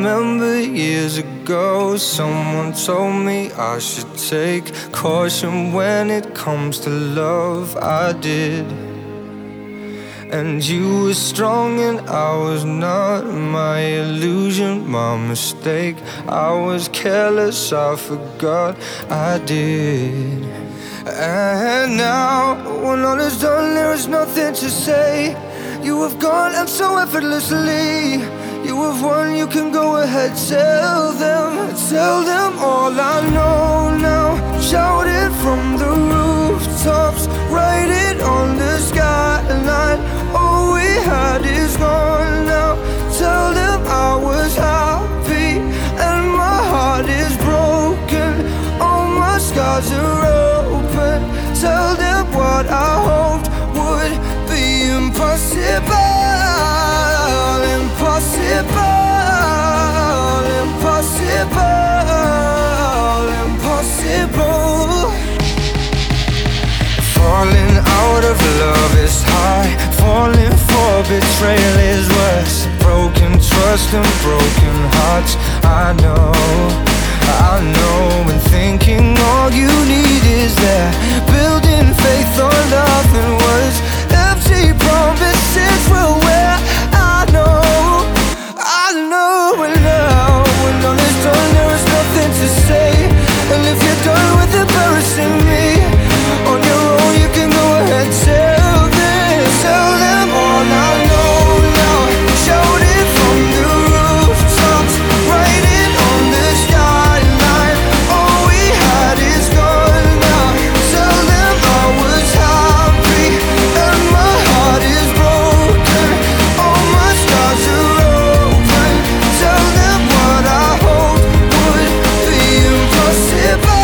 remember years ago, someone told me I should take caution when it comes to love. I did. And you were strong and I was not. My illusion, my mistake. I was careless, I forgot I did. And now, when all is done, there is nothing to say. You have gone and so effortlessly. You have won, you can go ahead, tell them all I know now. Shout it from the rooftops, write it on the skyline. All we had is gone now. Tell them I was happy and my heart is broken. All my scars are open. Tell them what I hoped would be impossible. Impossible. Falling out of love is high. Falling for betrayal is worse. Broken trust and broken hearts. I know, and thinking all you need is that. Building faith on nothing words. Empty promises will wear. I know, and now when all is done, there is nothing to say. And if you're done with embarrassing me on your own, you can go ahead, tell them all I know now. Shout it from the rooftops, write it on the skyline. All we had is gone now. Tell them I was happy and my heart is broken. All my scars are open. Tell them what I hoped would be impossible.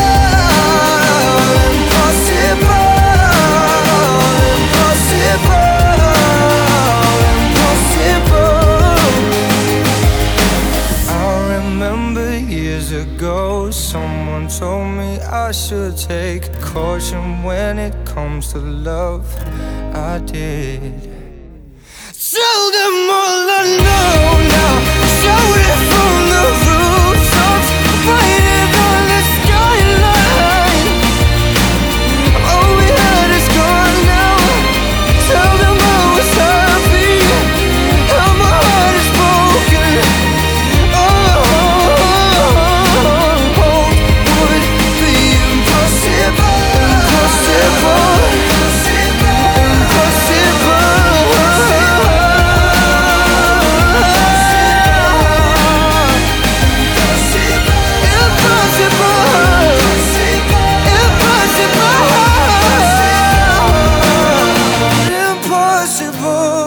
Someone told me I should take caution when it comes to love. I did. Tell them all I know now. Shout it from the rooftops, write it on the skyline. All we had is gone now. Tell them I was happy and my heart is broken. Impossible.